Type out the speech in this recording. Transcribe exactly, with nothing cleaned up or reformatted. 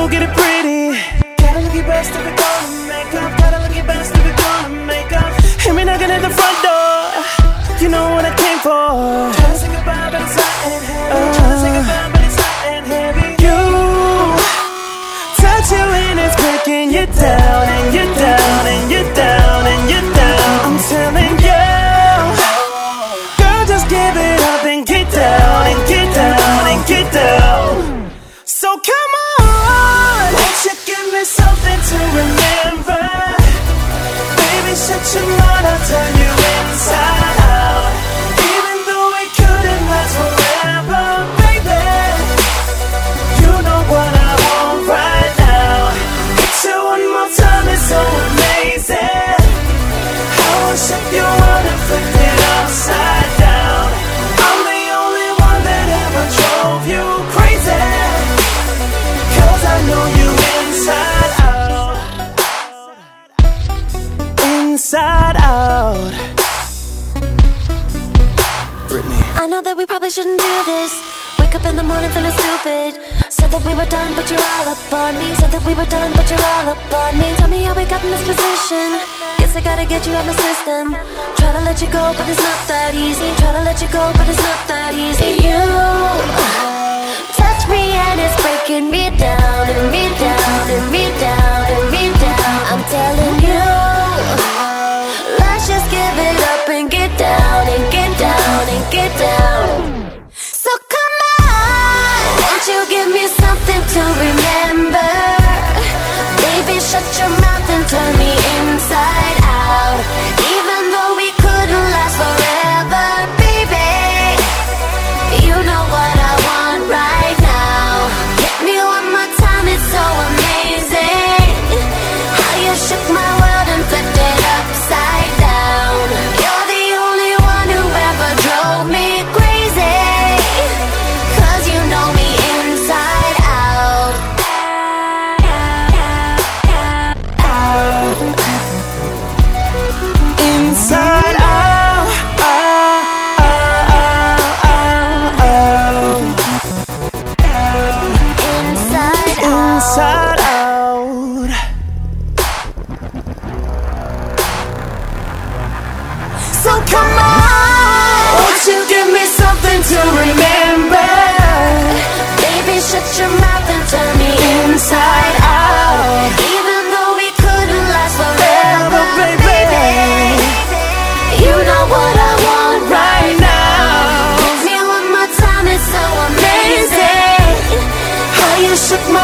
go get it pretty. Gotta look your best if you're gonna make up. Gotta look your best if you're gonna make up. Hear me knocking at the front door. You know what I came for. Trying to say goodbye, but it's hot and heavy. uh, Trying to say goodbye, but it's hot and heavy. You touch you and it's breaking you down, and you're down, and you're down, and you're down. I'm telling you, girl, just give it up and get down, and get down, and get down. So come on, won't you give me something to remember? Baby, shut your mind, I'll turn you inside out. Even though we couldn't last forever, baby, you know what I want right now. Get you one more time, it's so amazing. I will shake your world and flip it upside down. I'm the only one that ever drove you crazy, 'cause I know you inside out. Inside out. Britney. I know that we probably shouldn't do this. Wake up in the morning feeling stupid. Said that we were done, but you're all up on me. Said that we were done, but you're all up on me. Tell me how we got in this position. Guess I gotta get you out my system. Try to let you go, but it's not that easy. Try to let you go, but it's not that easy. You touch me and it's breaking me down, and me down, and me down, and me down. I'm telling you, let's just give it up and get down, and get down, and get down. So come on, won't you give me something to remember? Baby, shut your mouth and turn me inside out. Even though we couldn't last forever, baby, you know what I want right now. Get me one more time, it's so amazing. How you shook my world and flipped it upside down. You're the only one who ever drove me crazy, 'cause you know me inside out. Inside out, out, out, out, out. Inside out. Inside out. So come on, won't you give me something to remember? Baby, shut your mouth and turn me inside out. Even though we couldn't last forever, baby, you know what I want right now. Give me one more time, it's so amazing. How you shook my